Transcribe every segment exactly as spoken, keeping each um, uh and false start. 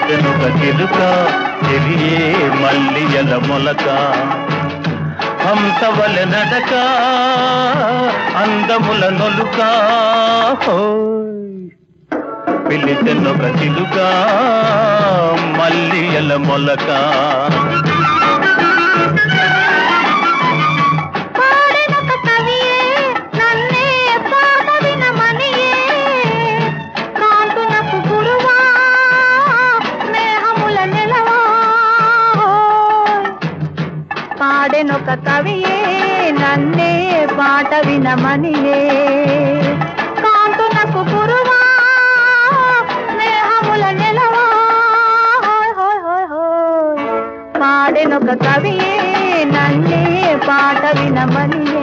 పిలిచెనుక చిలుక చెలియే మల్లియల మొలక హంసవలె నడక అందముల నొలుక పిలిచెనుక చిలుక మల్లియల మొలక పాడెనొక కవియే నన్నే పాట వినమనియే కాంతునకు గురువా స్నేహముల నెలవా పాడెనొక కవియే నన్నే పాట వినమనియే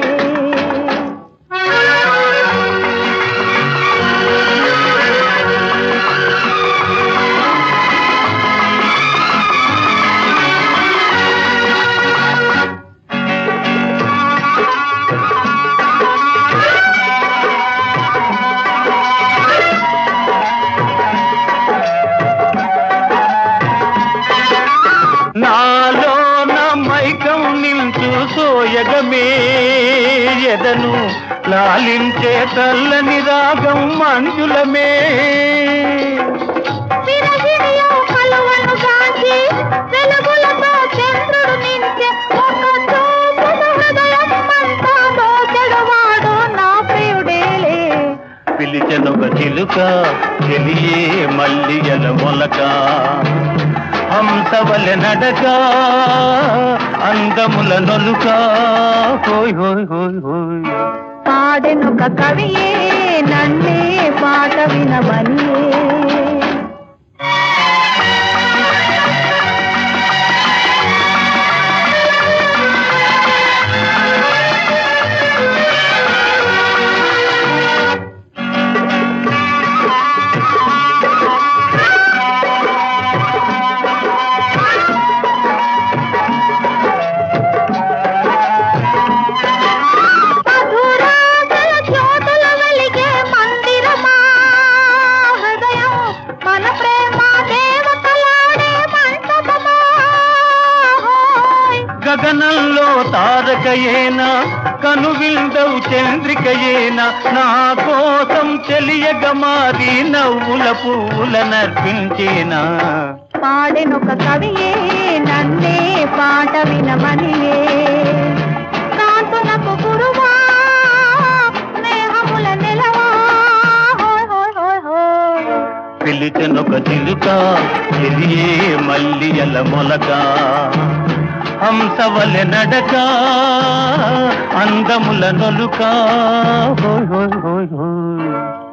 సోయగమే ఎదను లాలించే తల్లని రాగం మంజులమే పిలిచెనొక చిలుక చెలియే మల్లియల మొలక హంసవలె నడక అందముల నొలుక హోయ్ హోయ్ హోయ్ హోయ్ పాడెనొక కవియే నన్నే పాట వినమనియే గగనంలో తారకయేనా కనువిందవు చంద్రికయేనా నా కోసం చెలియగ మారి నవ్వుల పువ్వుల నర్పించేనా పాడెనొక కవియే నన్నే పాట వినమనియే కాంతునకు గురువా స్నేహముల నెలవా పిలిచెనొక చిలుక చెలియే మల్లియల మొలక హంసవలె నడక అందముల నొలుక హోయ్ హోయ్ హోయ్ హోయ్